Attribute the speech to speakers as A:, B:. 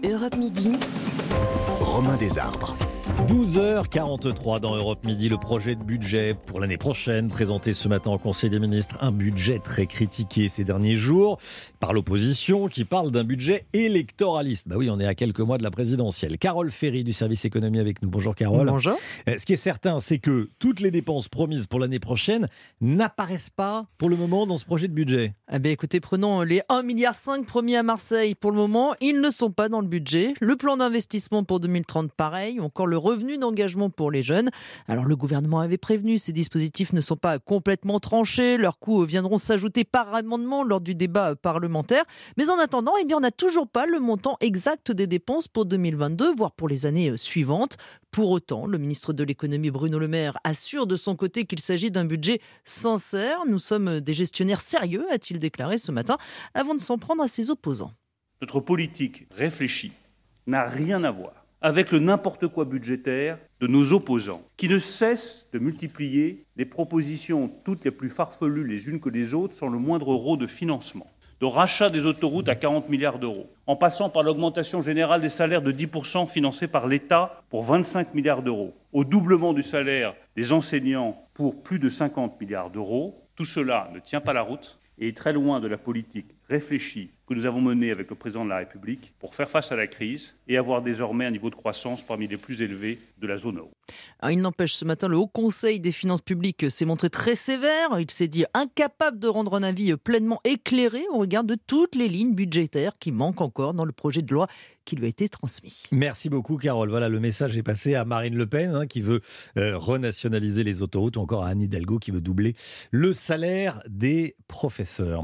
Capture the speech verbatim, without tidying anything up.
A: Europe Midi.
B: Romain Desarbres.
C: douze heures quarante-trois dans Europe Midi, le projet de budget pour l'année prochaine, présenté ce matin au Conseil des ministres. Un budget très critiqué ces derniers jours par l'opposition qui parle d'un budget électoraliste. Bah oui, on est à quelques mois de la présidentielle. Carole Ferry du service économie avec nous. Bonjour Carole.
D: Bonjour.
C: Ce qui est certain, c'est que toutes les dépenses promises pour l'année prochaine n'apparaissent pas pour le moment dans ce projet de budget.
D: Eh bien, écoutez, prenons les un virgule cinq milliard promis à Marseille. Pour le moment, ils ne sont pas dans le budget. Le plan d'investissement pour deux mille trente, pareil. Encore le revenu d'engagement pour les jeunes. Alors, le gouvernement avait prévenu, ces dispositifs ne sont pas complètement tranchés. Leurs coûts viendront s'ajouter par amendement lors du débat parlementaire. Mais en attendant, eh bien, on n'a toujours pas le montant exact des dépenses pour deux mille vingt-deux, voire pour les années suivantes. Pour autant, le ministre de l'économie Bruno Le Maire assure de son côté qu'il s'agit d'un budget sincère. Nous sommes des gestionnaires sérieux, a-t-il déclaré ce matin, avant de s'en prendre à ses opposants.
E: Notre politique réfléchie n'a rien à voir avec le n'importe quoi budgétaire de nos opposants, qui ne cessent de multiplier des propositions toutes les plus farfelues les unes que les autres sans le moindre euro de financement. De rachat des autoroutes à quarante milliards d'euros, en passant par l'augmentation générale des salaires de dix pour cent financés par l'État pour vingt-cinq milliards d'euros, au doublement du salaire des enseignants pour plus de cinquante milliards d'euros. Tout cela ne tient pas la route et est très loin de la politique réfléchie que nous avons menée avec le président de la République pour faire face à la crise et avoir désormais un niveau de croissance parmi les plus élevés de la zone euro.
D: Alors, il n'empêche, ce matin, le Haut Conseil des finances publiques s'est montré très sévère. Il s'est dit incapable de rendre un avis pleinement éclairé au regard de toutes les lignes budgétaires qui manquent encore dans le projet de loi qui lui a été transmis.
C: Merci beaucoup Carole. Voilà, le message est passé à Marine Le Pen hein, qui veut euh, renationaliser les autoroutes ou encore à Anne Hidalgo qui veut doubler le salaire des professeurs.